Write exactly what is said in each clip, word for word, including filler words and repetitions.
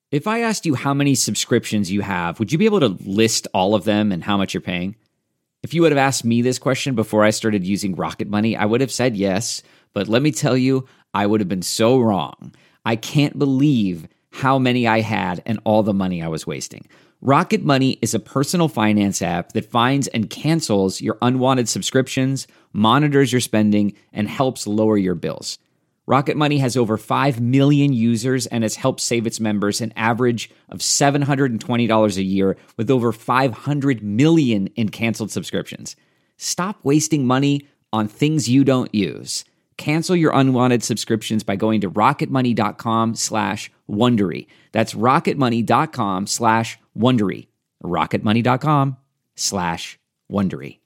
If I asked you how many subscriptions you have, would you be able to list all of them and how much you're paying? If you would have asked me this question before I started using Rocket Money, I would have said yes, but let me tell you, I would have been so wrong. I can't believe how many I had and all the money I was wasting. Rocket Money is a personal finance app that finds and cancels your unwanted subscriptions, monitors your spending, and helps lower your bills. Rocket Money has over five million users and has helped save its members an average of seven hundred twenty dollars a year with over five hundred million in canceled subscriptions. Stop wasting money on things you don't use. Cancel your unwanted subscriptions by going to rocketmoney.com slash Wondery. That's rocketmoney.com slash Wondery. rocketmoney.com slash Wondery.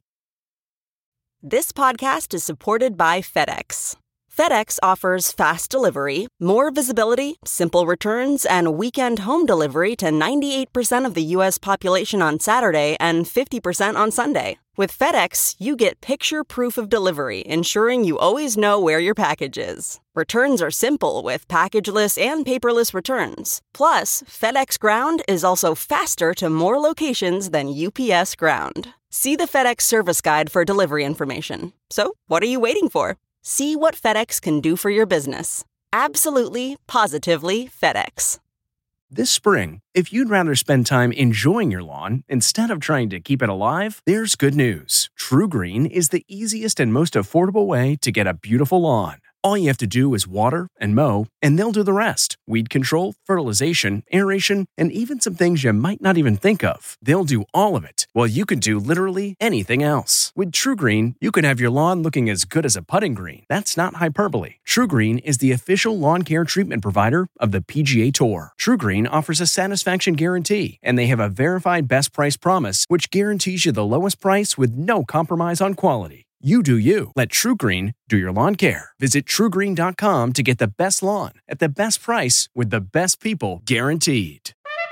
This podcast is supported by FedEx. FedEx offers fast delivery, more visibility, simple returns, and weekend home delivery to ninety-eight percent of the U S population on Saturday and fifty percent on Sunday. With FedEx, you get picture proof of delivery, ensuring you always know where your package is. Returns are simple with packageless and paperless returns. Plus, FedEx Ground is also faster to more locations than U P S Ground. See the FedEx service guide for delivery information. So, what are you waiting for? See what FedEx can do for your business. Absolutely, positively FedEx. This spring, if you'd rather spend time enjoying your lawn instead of trying to keep it alive, there's good news. True Green is the easiest and most affordable way to get a beautiful lawn. All you have to do is water and mow, and they'll do the rest. Weed control, fertilization, aeration, and even some things you might not even think of. They'll do all of it, while you can do literally anything else. With True Green, you can have your lawn looking as good as a putting green. That's not hyperbole. True Green is the official lawn care treatment provider of the P G A Tour. True Green offers a satisfaction guarantee, and they have a verified best price promise, which guarantees you the lowest price with no compromise on quality. You do you. Let True Green do your lawn care. Visit true green dot com to get the best lawn at the best price with the best people guaranteed.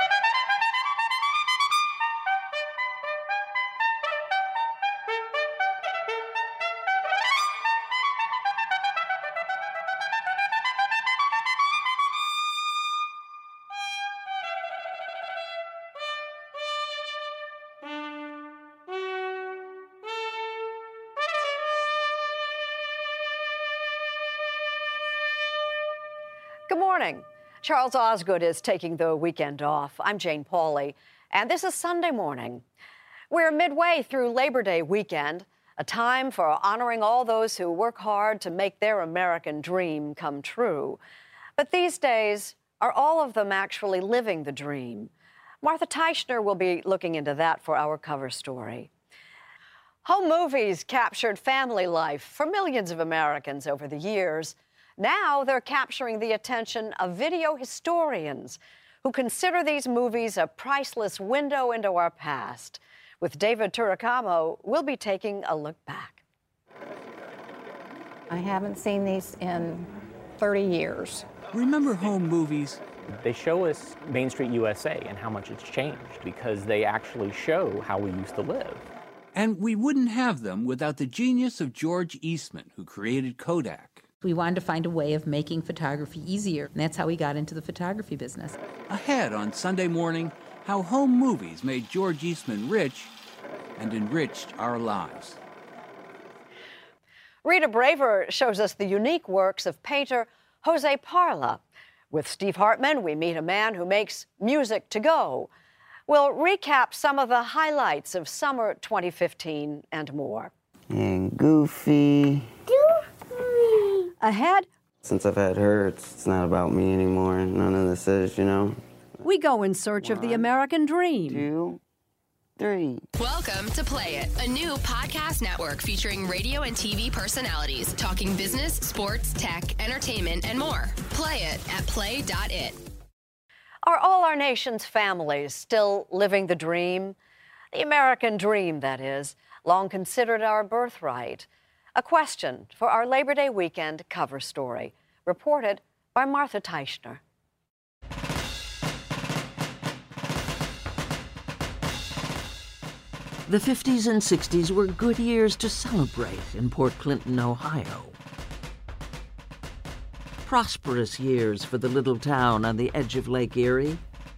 Good morning. Charles Osgood is taking the weekend off. I'm Jane Pauley, and this is Sunday morning. We're midway through Labor Day weekend, a time for honoring all those who work hard to make their American dream come true. But these days, are all of them actually living the dream? Martha Teichner will be looking into that for our cover story. Home movies captured family life for millions of Americans over the years. Now they're capturing the attention of video historians who consider these movies a priceless window into our past. With David Turicamo, we'll be taking a look back. I haven't seen these in thirty years. Remember home movies? They show us Main Street U S A and how much it's changed because they actually show how we used to live. And we wouldn't have them without the genius of George Eastman, who created Kodak. We wanted to find a way of making photography easier, and that's how we got into the photography business. Ahead on Sunday morning, how home movies made George Eastman rich and enriched our lives. Rita Braver shows us the unique works of painter Jose Parla. With Steve Hartman, we meet a man who makes music to go. We'll recap some of the highlights of summer twenty fifteen and more. And Goofy. Ahead, Since I've had her, it's, it's not about me anymore. None of this is, you know. we go in search of the American dream. Two, three. Welcome to Play It, a new podcast network featuring radio and T V personalities talking business, sports, tech, entertainment, and more. Play it at play dot it. Are all our nation's families still living the dream? The American dream, that is, long considered our birthright. A question for our Labor Day weekend cover story, reported by Martha Teichner. The fifties and sixties were good years to celebrate in Port Clinton, Ohio. Prosperous years for the little town on the edge of Lake Erie.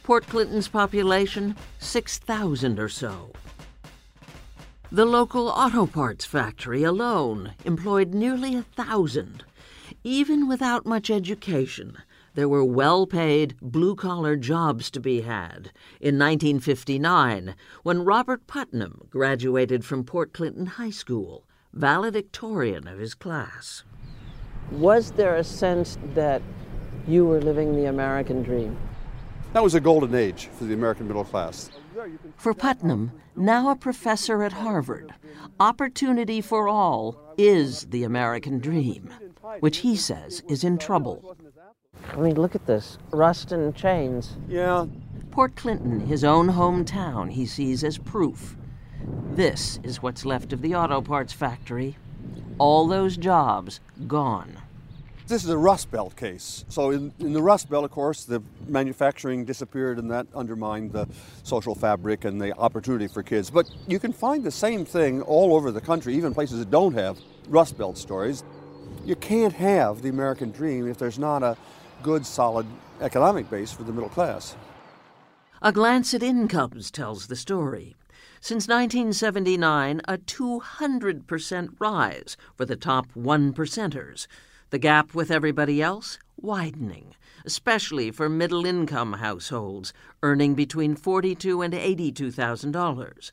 Port Clinton's population, six thousand or so. The local auto parts factory alone employed nearly a thousand. Even without much education, there were well-paid, blue-collar jobs to be had. In nineteen fifty-nine, when Robert Putnam graduated from Port Clinton High School, valedictorian of his class. Was there a sense that you were living the American dream? That was a golden age for the American middle class. For Putnam, now a professor at Harvard, opportunity for all is the American dream, which he says is in trouble. I mean, look at this. Rust and chains. Yeah. Port Clinton, his own hometown, he sees as proof. This is what's left of the auto parts factory. All those jobs gone. This is a Rust Belt case. So in, in the Rust Belt, of course, the manufacturing disappeared and that undermined the social fabric and the opportunity for kids. But you can find the same thing all over the country, even places that don't have Rust Belt stories. You can't have the American dream if there's not a good, solid economic base for the middle class. A glance at incomes tells the story. Since nineteen seventy-nine, a two hundred percent rise for the top one percenters. The gap with everybody else widening, especially for middle-income households earning between forty-two thousand dollars and eighty-two thousand dollars.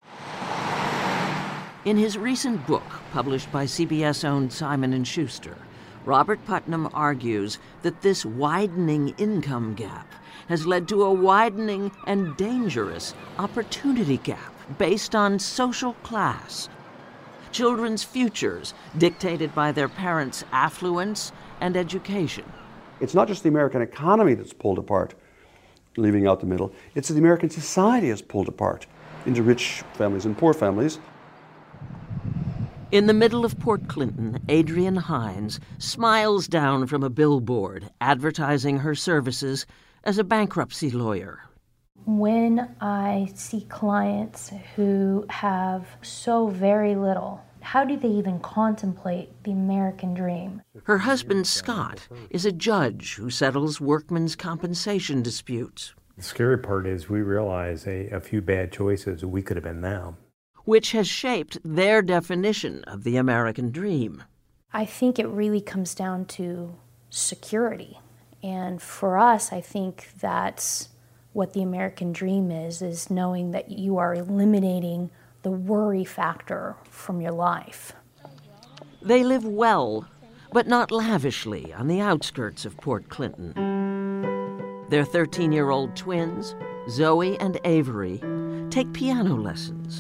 In his recent book, published by C B S-owned Simon and Schuster, Robert Putnam argues that this widening income gap has led to a widening and dangerous opportunity gap based on social class. Children's futures dictated by their parents' affluence and education. It's not just the American economy that's pulled apart, leaving out the middle. It's that the American society is pulled apart into rich families and poor families. In the middle of Port Clinton, Adrienne Hines smiles down from a billboard advertising her services as a bankruptcy lawyer. When I see clients who have so very little, how do they even contemplate the American dream? Her husband, Scott, is a judge who settles workmen's compensation disputes. The scary part is we realize a, a few bad choices we could have been them, which has shaped their definition of the American dream. I think it really comes down to security. And for us, I think that's what the American dream is, is knowing that you are eliminating the worry factor from your life. They live well, but not lavishly, on the outskirts of Port Clinton. Their thirteen-year-old twins, Zoe and Avery, take piano lessons.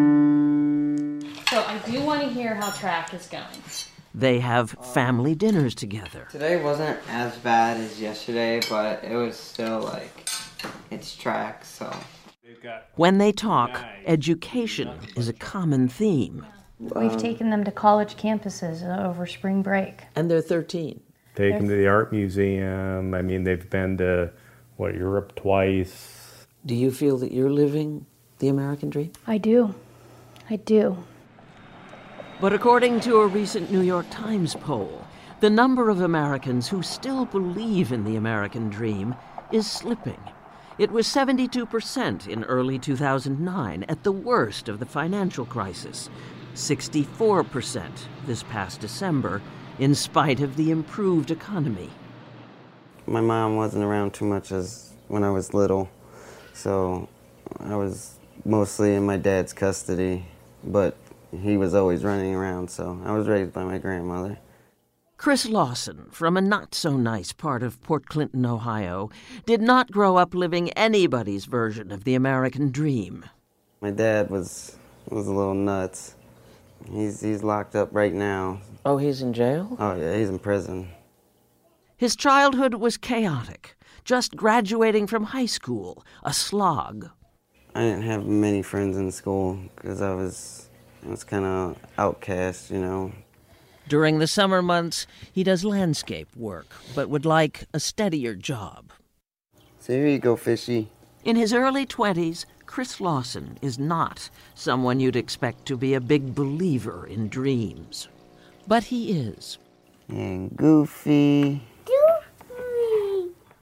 So I do want to hear how track is going. They have family dinners together. Today wasn't as bad as yesterday, but it was still like, it's track, so. When they talk, education is a common theme. We've taken them to college campuses over spring break. And they're thirteen. Take them to the art museum. I mean, they've been to, what, Europe twice. Do you feel that you're living the American dream? I do. I do. But according to a recent New York Times poll, the number of Americans who still believe in the American dream is slipping. It was seventy-two percent in early two thousand nine, at the worst of the financial crisis. sixty-four percent this past December, in spite of the improved economy. My mom wasn't around too much as when I was little, so I was mostly in my dad's custody, but he was always running around, so I was raised by my grandmother. Chris Lawson, from a not-so-nice part of Port Clinton, Ohio, did not grow up living anybody's version of the American dream. My dad was was a little nuts. He's he's locked up right now. Oh, he's in jail? Oh, yeah, he's in prison. His childhood was chaotic, just graduating from high school, a slog. I didn't have many friends in school because I was, I was kind of outcast, you know. During the summer months, he does landscape work, but would like a steadier job. So here you go, fishy. In his early twenties, Chris Lawson is not someone you'd expect to be a big believer in dreams. But he is. And Goofy. Goofy.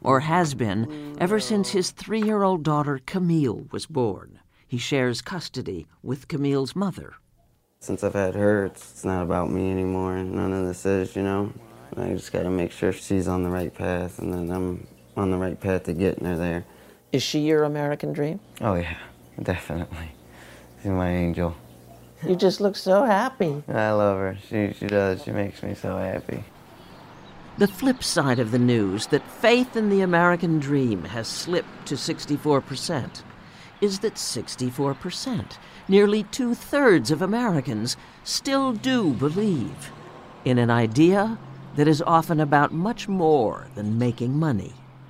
or has been ever since his three-year-old daughter Camille was born. He shares custody with Camille's mother. Since I've had her, it's, it's not about me anymore. None of this is, you know. I just got to make sure she's on the right path, and then I'm on the right path to getting her there. Is she your American dream? Oh, yeah, definitely. She's my angel. You just look so happy. I love her. She, she does. She makes me so happy. The flip side of the news that faith in the American dream has slipped to sixty-four percent is that sixty-four percent, nearly two-thirds of Americans, still do believe in an idea that is often about much more than making money.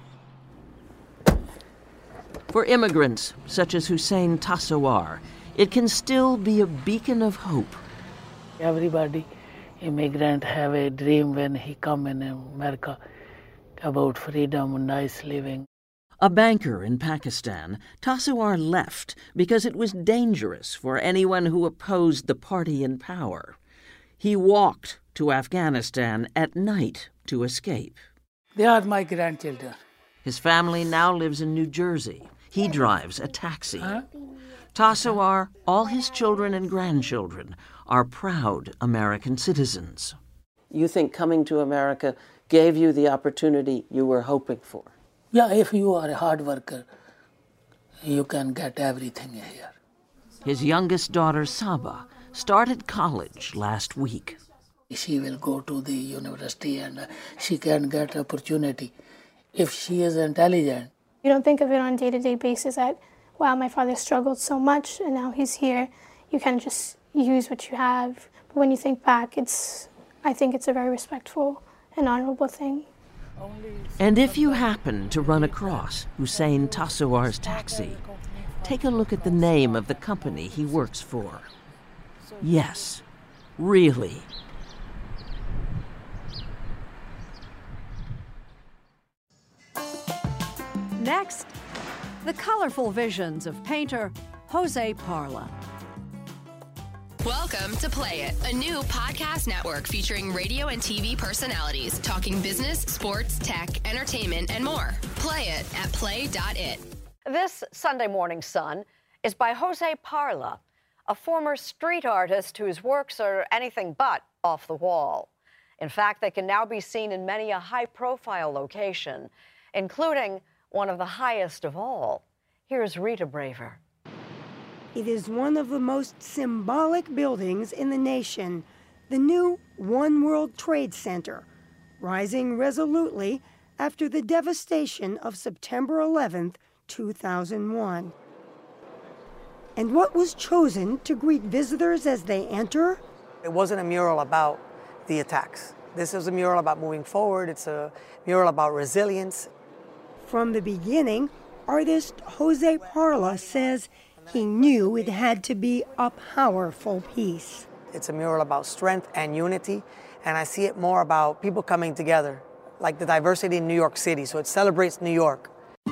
For immigrants such as Hussein Tassawar, it can still be a beacon of hope. Everybody, immigrant, have a dream when he come in America about freedom and nice living. A banker in Pakistan, Tassawar left because it was dangerous for anyone who opposed the party in power. He walked to Afghanistan at night to escape. They are my grandchildren. His family now lives in New Jersey. He drives a taxi. Huh? Tassawar, all his children and grandchildren, are proud American citizens. You think coming to America gave you the opportunity you were hoping for? Yeah, if you are a hard worker, you can get everything here. His youngest daughter, Saba, started college last week. She will go to the university and she can get opportunity if she is intelligent. You don't think of it on a day-to-day basis that, wow, my father struggled so much and now he's here. You kind of just use what you have. But when you think back, it's, I think it's a very respectful and honorable thing. And if you happen to run across Hussein Tassawar's taxi, take a look at the name of the company he works for. Yes, really. Next, the colorful visions of painter Jose Parla. Welcome to Play It, a new podcast network featuring radio and T V personalities talking business, sports, tech, entertainment, and more. Play it at play dot it. This Sunday Morning Sun is by Jose Parla, a former street artist whose works are anything but off the wall. In fact, they can now be seen in many a high-profile location, including one of the highest of all. Here's Rita Braver. It is one of the most symbolic buildings in the nation, the new One World Trade Center, rising resolutely after the devastation of September eleventh, two thousand one. And what was chosen to greet visitors as they enter? It wasn't a mural about the attacks. This is a mural about moving forward. It's a mural about resilience. From the beginning, artist Jose Parla says he knew it had to be a powerful piece. It's a mural about strength and unity, and I see it more about people coming together, like the diversity in New York City, so it celebrates New York.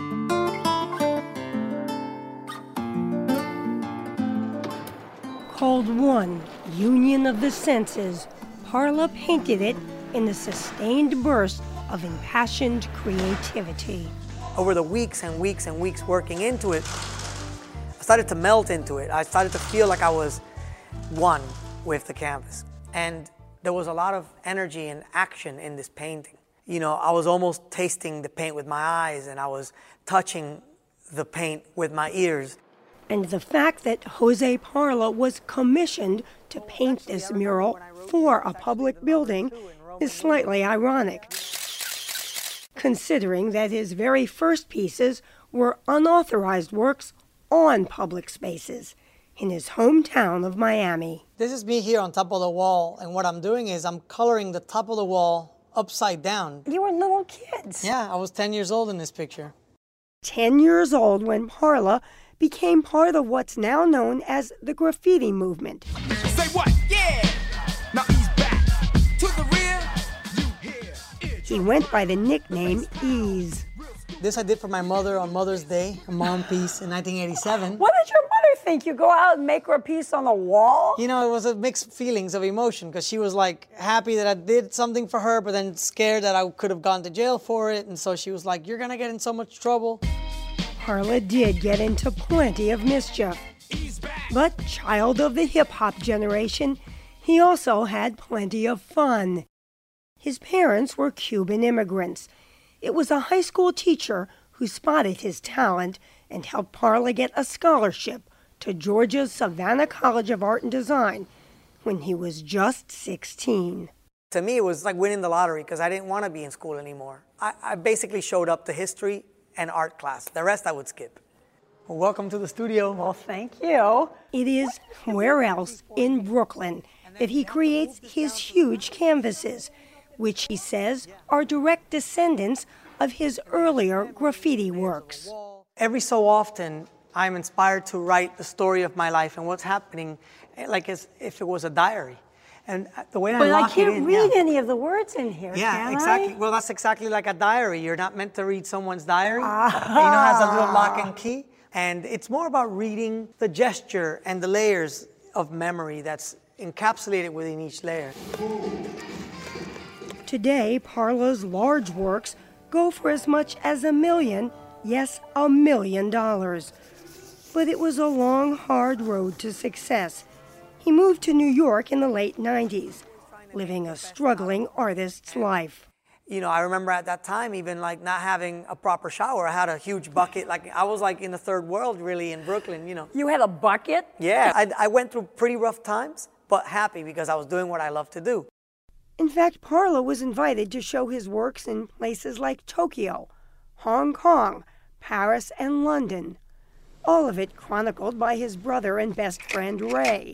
Called One, Union of the Senses, Parla painted it in a sustained burst of impassioned creativity. Over the weeks and weeks and weeks working into it, I started to melt into it. I started to feel like I was one with the canvas. And there was a lot of energy and action in this painting. You know, I was almost tasting the paint with my eyes, and I was touching the paint with my ears. And the fact that Jose Parla was commissioned to paint this mural for a public building is slightly ironic, considering that his very first pieces were unauthorized works on public spaces in his hometown of Miami. This is me here on top of the wall, and what I'm doing is I'm coloring the top of the wall upside down. You were little kids. Yeah, I was ten years old in this picture. ten years old when Parla became part of what's now known as the graffiti movement. Say what? Yeah! Now he's back. To the rear, you hear. He went by the nickname Ease. This I did for my mother on Mother's Day, a mom piece in nineteen eighty-seven. What did your mother think? You go out and make her a piece on the wall? You know, it was a mixed feelings of emotion because she was like happy that I did something for her, but then scared that I could have gone to jail for it. And so she was like, you're going to get in so much trouble. Parla did get into plenty of mischief. But child of the hip-hop generation, he also had plenty of fun. His parents were Cuban immigrants. It was a high school teacher who spotted his talent and helped Parla get a scholarship to Georgia's Savannah College of Art and Design when he was just sixteen. To me, it was like winning the lottery because I didn't want to be in school anymore. I, I basically showed up to history and art class. The rest I would skip. Well, welcome to the studio. Well, thank you. It is where else in Brooklyn that he creates his huge canvases, which he says are direct descendants of his earlier graffiti works. Every so often, I'm inspired to write the story of my life and what's happening, like as if it was a diary. And the way I but lock I can't it in, read yeah. any of the words in here, Yeah, can exactly. I? Well, that's exactly like a diary. You're not meant to read someone's diary. Ah. You know, it has a little lock and key. And it's more about reading the gesture and the layers of memory that's encapsulated within each layer. Today, Parla's large works go for as much as a million, yes, a million dollars. But it was a long, hard road to success. He moved to New York in the late nineties, living a struggling artist's life. You know, I remember at that time even like not having a proper shower. I had a huge bucket. Like I was like in the third world really in Brooklyn, you know. You had a bucket? Yeah, I, I went through pretty rough times, but happy because I was doing what I love to do. In fact, Parla was invited to show his works in places like Tokyo, Hong Kong, Paris, and London. All of it chronicled by his brother and best friend, Ray.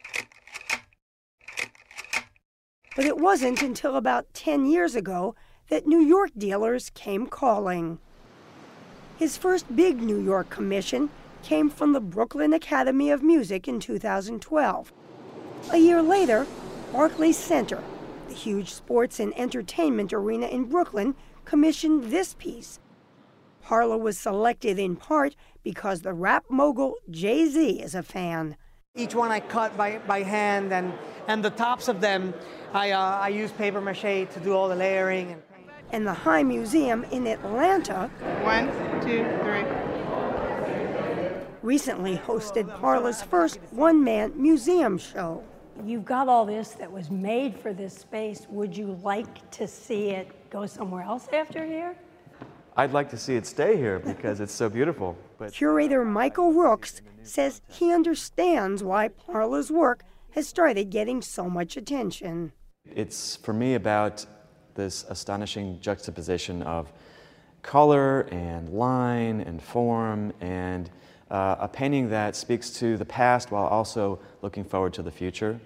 But it wasn't until about ten years ago that New York dealers came calling. His first big New York commission came from the Brooklyn Academy of Music in two thousand twelve. A year later, Barclays Center, the huge sports and entertainment arena in Brooklyn, commissioned this piece. Parla was selected in part because the rap mogul Jay-Z is a fan. Each one I cut by, by hand, and, and the tops of them, I, uh, I use paper mache to do all the layering. And, and the High Museum in Atlanta One, two, three. recently hosted Parla's first one-man museum show. You've got all this that was made for this space. Would you like to see it go somewhere else after here? I'd like to see it stay here because it's so beautiful. But Curator Michael Rooks says he understands why Parla's work has started getting so much attention. it's for me about this astonishing juxtaposition of color and line and form, and uh, a painting that speaks to the past while also looking forward to the future.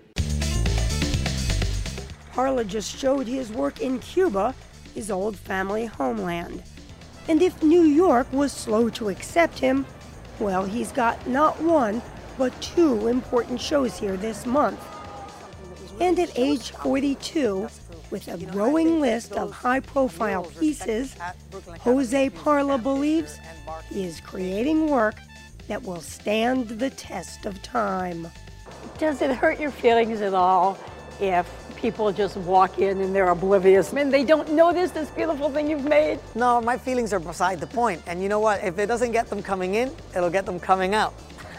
Parla just showed his work in Cuba, his old family homeland. And if New York was slow to accept him, well, he's got not one, but two important shows here this month. And at age forty-two, with a growing list of high-profile pieces, Jose Parla believes he is creating work that will stand the test of time. Does it hurt your feelings at all if people just walk in and they're oblivious and they don't notice this beautiful thing you've made? No, my feelings are beside the point. And you know what? If it doesn't get them coming in, it'll get them coming out.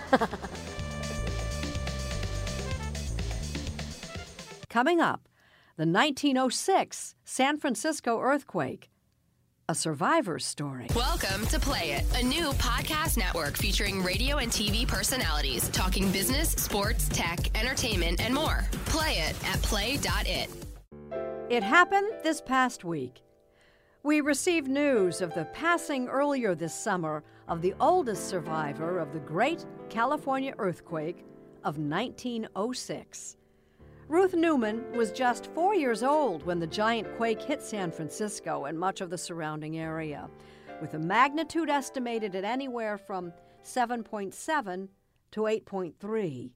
Coming up, the nineteen oh six San Francisco earthquake, a survivor's story. Welcome to Play It, a new podcast network featuring radio and T V personalities talking business, sports, tech, entertainment, and more. Play it at play dot it. It happened this past week. We received news of the passing earlier this summer of the oldest survivor of the great California earthquake of nineteen oh six. Ruth Newman was just four years old when the giant quake hit San Francisco and much of the surrounding area, with a magnitude estimated at anywhere from seven point seven to eight point three.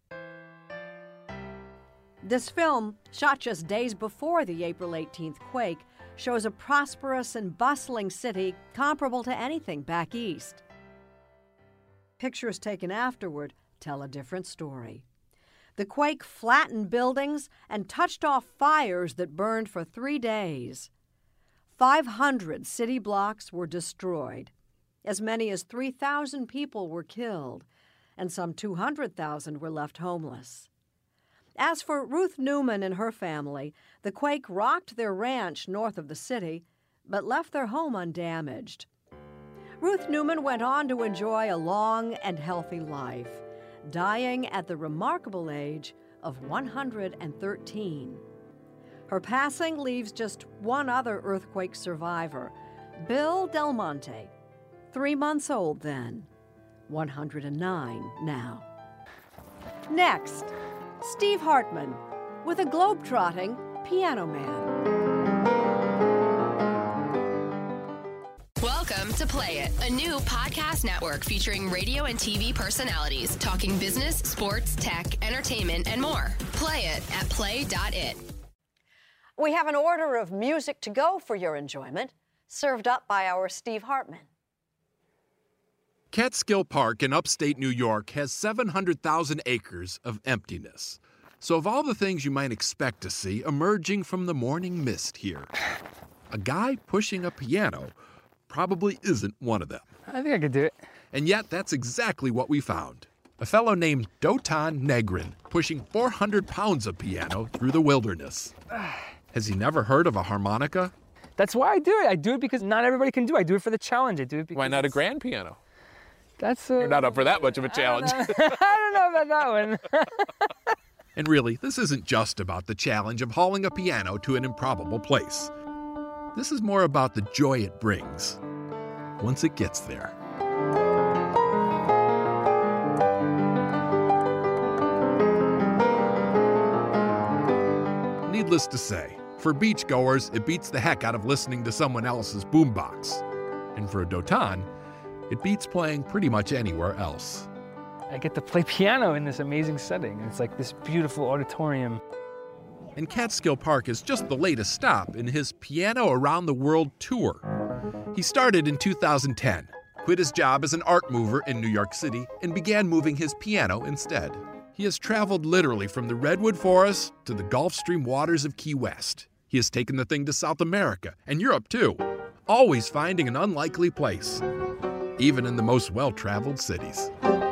This film, shot just days before the April eighteenth quake, shows a prosperous and bustling city comparable to anything back east. Pictures taken afterward tell a different story. The quake flattened buildings and touched off fires that burned for three days. five hundred city blocks were destroyed. As many as three thousand people were killed, and some two hundred thousand were left homeless. As for Ruth Newman and her family, the quake rocked their ranch north of the city, but left their home undamaged. Ruth Newman went on to enjoy a long and healthy life, dying at the remarkable age of one hundred thirteen. Her passing leaves just one other earthquake survivor, Bill Del Monte, three months old then, one hundred nine now. Next, Steve Hartman with a globe-trotting Piano Man. Welcome to Play It, a new podcast network featuring radio and T V personalities talking business, sports, tech, entertainment, and more. Play it at play dot it. We have an order of music to go for your enjoyment, served up by our Steve Hartman. Catskill Park in upstate New York has seven hundred thousand acres of emptiness. So of all the things you might expect to see emerging from the morning mist here, a guy pushing a piano probably isn't one of them. I think I could do it. And yet that's exactly what we found. A fellow named Dotan Negrin pushing four hundred pounds of piano through the wilderness. Has he never heard of a harmonica? That's why I do it. I do it because not everybody can do it. I do it for the challenge. I do it because Why not a grand piano? That's a... You're not up for that much of a challenge. I don't know, I don't know about that one. And really, this isn't just about the challenge of hauling a piano to an improbable place. This is more about the joy it brings once it gets there. Needless to say, for beachgoers, it beats the heck out of listening to someone else's boombox. And for a Dotan, it beats playing pretty much anywhere else. I get to play piano in this amazing setting. It's like this beautiful auditorium. And Catskill Park is just the latest stop in his Piano Around the World tour. He started in two thousand ten, quit his job as an art mover in New York City, and began moving his piano instead. He has traveled literally from the Redwood Forest to the Gulf Stream waters of Key West. He has taken the thing to South America and Europe too, always finding an unlikely place, even in the most well-traveled cities.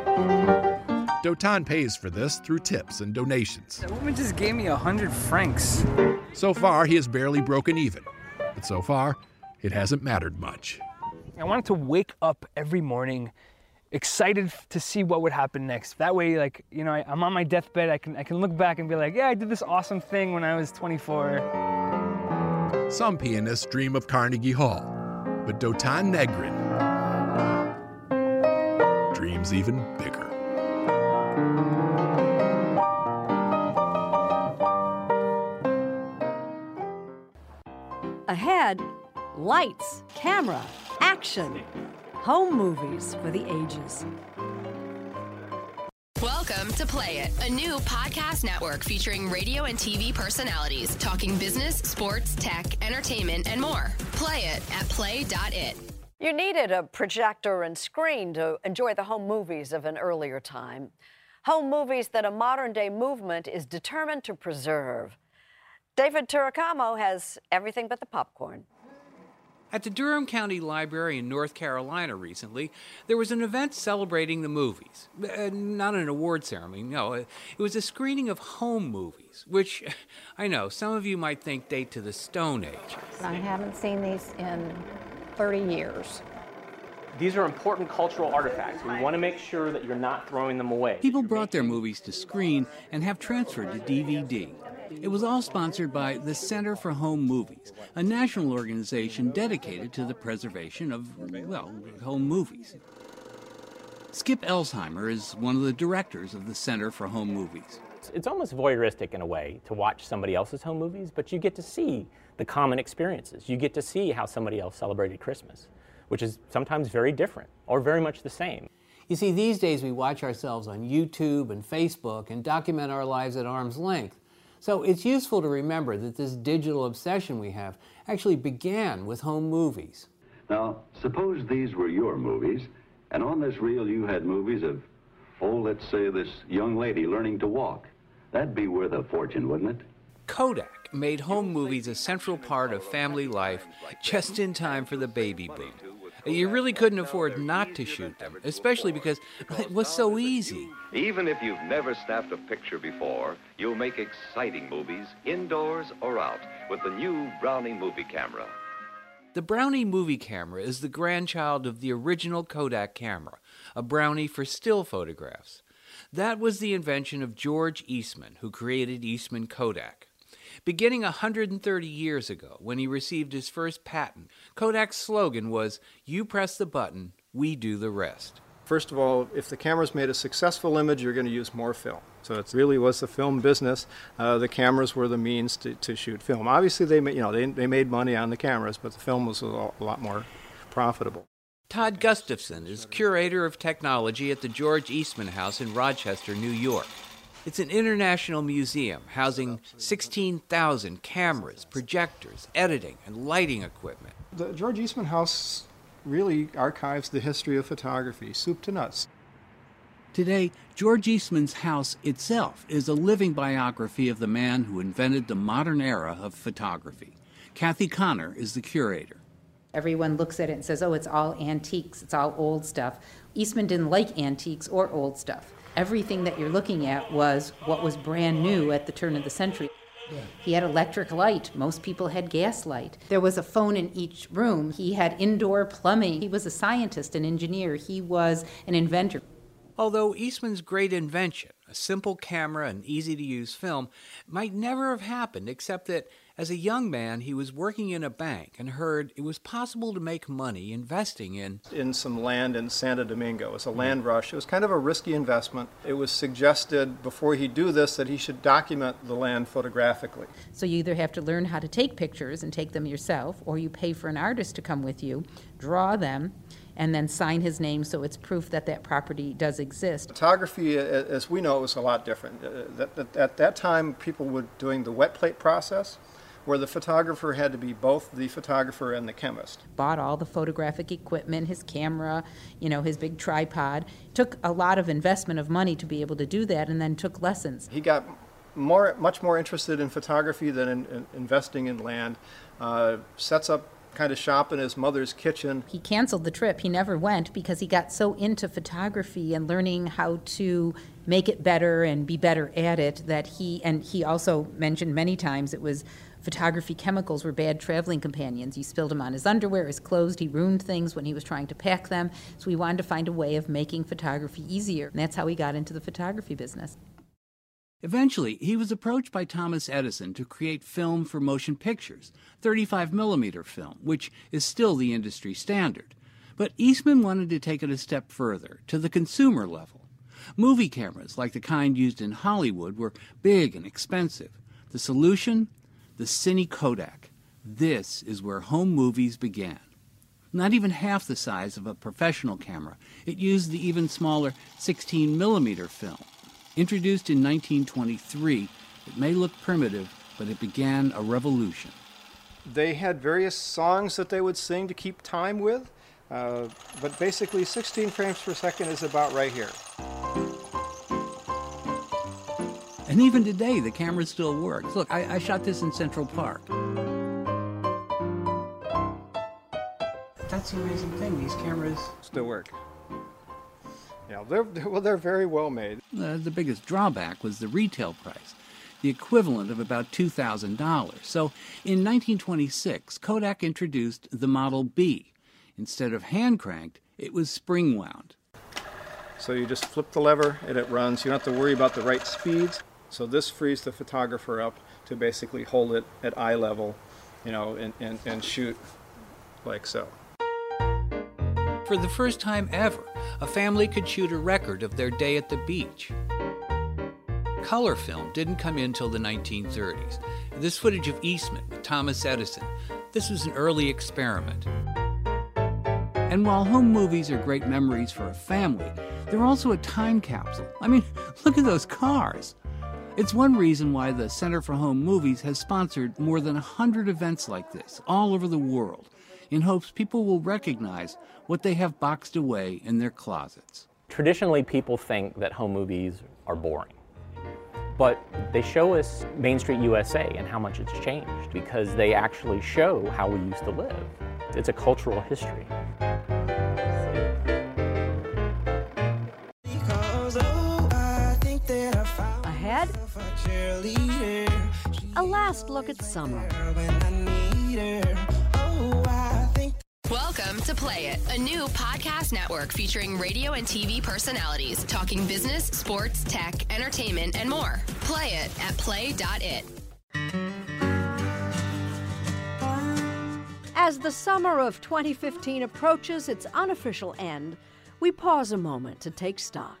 Dotan pays for this through tips and donations. The woman just gave me a hundred francs. So far, he has barely broken even. But so far, it hasn't mattered much. I wanted to wake up every morning excited to see what would happen next. That way, like, you know, I, I'm on my deathbed, I can, I can look back and be like, yeah, I did this awesome thing when I was twenty-four. Some pianists dream of Carnegie Hall, but Dotan Negrin dreams even bigger. Ahead, lights, camera, action, home movies for the ages. Welcome to Play It, a new podcast network featuring radio and T V personalities talking business, sports, tech, entertainment, and more. Play it at play dot it. You needed a projector and screen to enjoy the home movies of an earlier time. Home movies that a modern-day movement is determined to preserve. David Turacamo has everything but the popcorn. At the Durham County Library in North Carolina recently, there was an event celebrating the movies. Uh, not an award ceremony, no. It was a screening of home movies, which I know some of you might think date to the Stone Age. I haven't seen these in thirty years. These are important cultural artifacts. We want to make sure that you're not throwing them away. People brought their movies to screen and have transferred to D V D. It was all sponsored by the Center for Home Movies, a national organization dedicated to the preservation of, well, home movies. Skip Elsheimer is one of the directors of the Center for Home Movies. It's almost voyeuristic in a way to watch somebody else's home movies, but you get to see the common experiences. You get to see how somebody else celebrated Christmas, which is sometimes very different or very much the same. You see, these days we watch ourselves on YouTube and Facebook and document our lives at arm's length. So it's useful to remember that this digital obsession we have actually began with home movies. Now, suppose these were your movies And on this reel, you had movies of, oh, let's say this young lady learning to walk. That'd be worth a fortune, wouldn't it? Kodak made home movies a central part of family life just in time for the baby boom. You really couldn't afford not to shoot them, especially because it was so easy. Even if you've never snapped a picture before, you'll make exciting movies indoors or out with the new Brownie movie camera. The Brownie movie camera is the grandchild of the original Kodak camera, a Brownie for still photographs. That was the invention of George Eastman, who created Eastman Kodak. Beginning one hundred thirty years ago, when he received his first patent, Kodak's slogan was, "You press the button, we do the rest." First of all, if the camera's made a successful image, you're going to use more film. So it really was the film business. Uh, the cameras were the means to, to shoot film. Obviously, they, you know, they, they made money on the cameras, but the film was a lot more profitable. Todd Gustafson is curator of technology at the George Eastman House in Rochester, New York. It's an international museum housing sixteen thousand cameras, projectors, editing, and lighting equipment. The George Eastman House really archives the history of photography, soup to nuts. Today, George Eastman's house itself is a living biography of the man who invented the modern era of photography. Kathy Connor is the curator. Everyone looks at it and says, oh, it's all antiques, it's all old stuff. Eastman didn't like antiques or old stuff. Everything that you're looking at was what was brand new at the turn of the century. Yeah. He had electric light. Most people had gas light. There was a phone in each room. He had indoor plumbing. He was a scientist, an engineer. He was an inventor. Although Eastman's great invention, a simple camera and easy-to-use film, might never have happened except that as a young man he was working in a bank and heard it was possible to make money investing in... in some land in Santo Domingo. It was a land rush. It was kind of a risky investment. It was suggested before he do this that he should document the land photographically. So you either have to learn how to take pictures and take them yourself, or you pay for an artist to come with you, draw them, and then sign his name so it's proof that that property does exist. Photography, as we know, was a lot different. At that time, people were doing the wet plate process, where the photographer had to be both the photographer and the chemist. Bought all the photographic equipment, his camera, you know, his big tripod. Took a lot of investment of money to be able to do that, and then took lessons. He got more, much more interested in photography than in, in investing in land. Uh, sets up kind of shop in his mother's kitchen. He canceled the trip. He never went because he got so into photography and learning how to make it better and be better at it that he, and he also mentioned many times it was photography chemicals were bad traveling companions. He spilled them on his underwear, his clothes, he ruined things when he was trying to pack them. So he wanted to find a way of making photography easier. And that's how he got into the photography business. Eventually, he was approached by Thomas Edison to create film for motion pictures, thirty-five millimeter film, which is still the industry standard. But Eastman wanted to take it a step further, to the consumer level. Movie cameras, like the kind used in Hollywood, were big and expensive. The solution? The Cine Kodak. This is where home movies began. Not even half the size of a professional camera, it used the even smaller sixteen millimeter film. Introduced in nineteen twenty-three, it may look primitive, but it began a revolution. They had various songs that they would sing to keep time with, uh, but basically sixteen frames per second is about right here. And even today, the camera still works. Look, I, I shot this in Central Park. That's the amazing thing, these cameras still work. Yeah, they're, well, they're very well made. Uh, the biggest drawback was the retail price, the equivalent of about two thousand dollars. So in nineteen twenty-six, Kodak introduced the Model B. Instead of hand-cranked, it was spring-wound. So you just flip the lever and it runs. You don't have to worry about the right speeds. So this frees the photographer up to basically hold it at eye level, you know, and, and, and shoot like so. For the first time ever, a family could shoot a record of their day at the beach. Color film didn't come in till the nineteen thirties. This footage of Eastman with Thomas Edison, this was an early experiment. And while home movies are great memories for a family, they're also a time capsule. I mean, look at those cars. It's one reason why the Center for Home Movies has sponsored more than one hundred events like this all over the world. in hopes people will recognize what they have boxed away in their closets. Traditionally, people think that home movies are boring. But they show us Main Street U S A and how much it's changed because they actually show how we used to live. It's a cultural history. Ahead, a last look at summer. Welcome to Play It, a new podcast network featuring radio and T V personalities talking business, sports, tech, entertainment, and more. Play it at play dot it. As the summer of twenty fifteen approaches its unofficial end, we pause a moment to take stock.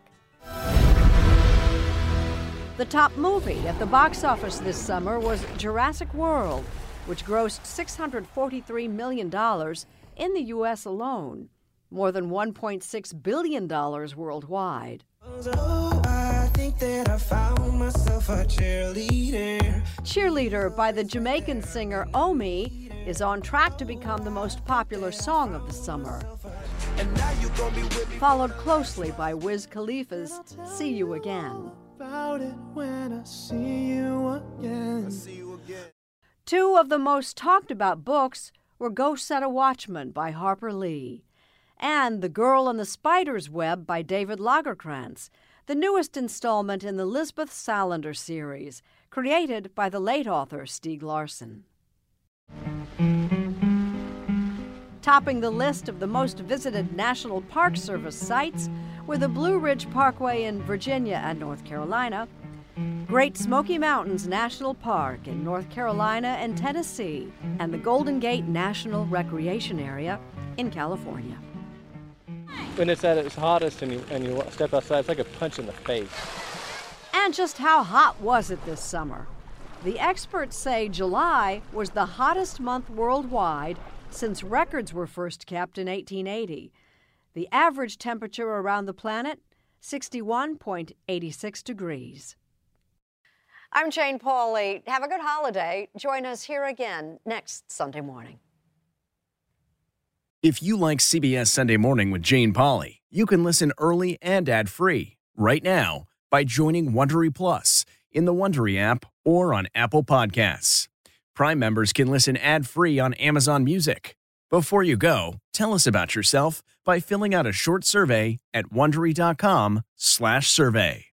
The top movie at the box office this summer was Jurassic World, which grossed six hundred forty-three million dollars in the U S alone, more than one point six billion dollars worldwide. Oh, I think that I found myself a cheerleader. Cheerleader by the Jamaican singer Omi is on track to become the most popular song of the summer, followed closely by Wiz Khalifa's See You Again. About it when I see you again. Two of the most talked about books were Go Set a Watchman by Harper Lee and The Girl in the Spider's Web by David Lagerkrantz, the newest installment in the Lisbeth Salander series, created by the late author Stieg Larsson. Topping the list of the most visited National Park Service sites were the Blue Ridge Parkway in Virginia and North Carolina, Great Smoky Mountains National Park in North Carolina and Tennessee, and the Golden Gate National Recreation Area in California. When it's at its hottest and you, and you step outside, it's like a punch in the face. And just how hot was it this summer? The experts say July was the hottest month worldwide since records were first kept in eighteen eighty. The average temperature around the planet, sixty-one point eight six degrees. I'm Jane Pauley. Have a good holiday. Join us here again next Sunday morning. If you like C B S Sunday Morning with Jane Pauley, you can listen early and ad-free right now by joining Wondery Plus in the Wondery app or on Apple Podcasts. Prime members can listen ad-free on Amazon Music. Before you go, tell us about yourself by filling out a short survey at wondery dot com slash survey.